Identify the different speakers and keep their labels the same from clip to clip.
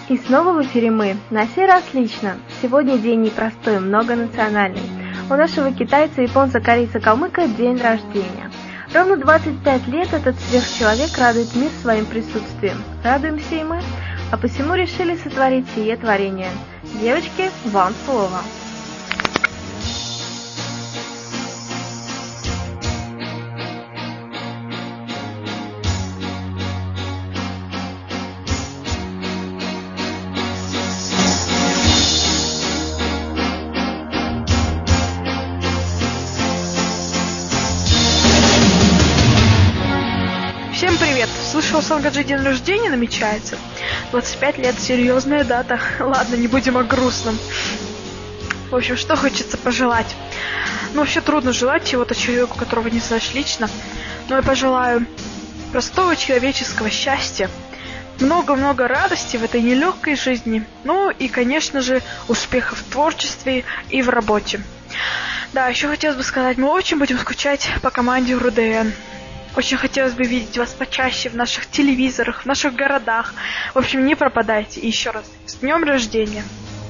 Speaker 1: И снова в эфире мы. На сей раз лично. Сегодня день непростой, многонациональный. У нашего китайца, японца, корейца, калмыка день рождения. Ровно 25 лет этот сверхчеловек радует мир своим присутствием. Радуемся и мы, а посему решили сотворить сие творение. Девочки, вам слово.
Speaker 2: Всем привет! Слышал, у Сангаджи день рождения намечается. 25 лет, серьезная дата. Ладно, не будем о грустном. В общем, что хочется пожелать? Ну, вообще трудно желать чего-то человеку, которого не знаешь лично. Но я пожелаю простого человеческого счастья, много-много радости в этой нелегкой жизни. Ну и, конечно же, успехов в творчестве и в работе. Да, еще хотелось бы сказать, мы очень будем скучать по команде РУДН. Очень хотелось бы видеть вас почаще в наших телевизорах, в наших городах. В общем, не пропадайте. И еще раз, с днем рождения!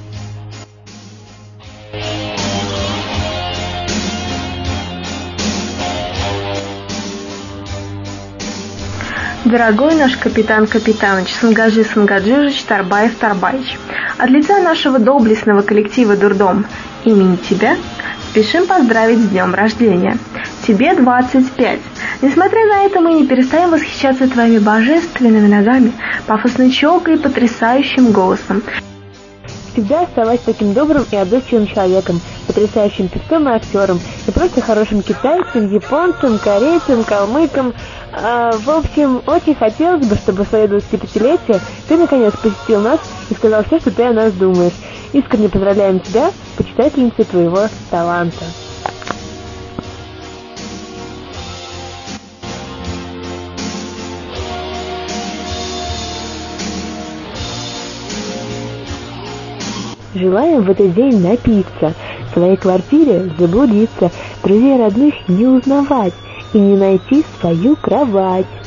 Speaker 1: Дорогой наш капитан Капитаныч, Сангаджи Сангаджижич, Тарбаев Тарбаич, от лица нашего доблестного коллектива Дурдом имени тебя спешим поздравить с днем рождения. Тебе 25. Несмотря на это, мы не перестаем восхищаться твоими божественными ногами, пафосной челкой и потрясающим голосом.
Speaker 3: Всегда оставайся таким добрым и отзывчивым человеком, потрясающим певцом и актером, и просто хорошим китайцем, японцем, корейцем, калмыком. В общем, очень хотелось бы, чтобы в свое 25-летие ты наконец посетил нас и сказал все, что ты о нас думаешь. Искренне поздравляем тебя, почитательницей твоего таланта. Желаем в этот день напиться, в своей квартире заблудиться, друзей родных не узнавать и не найти свою кровать.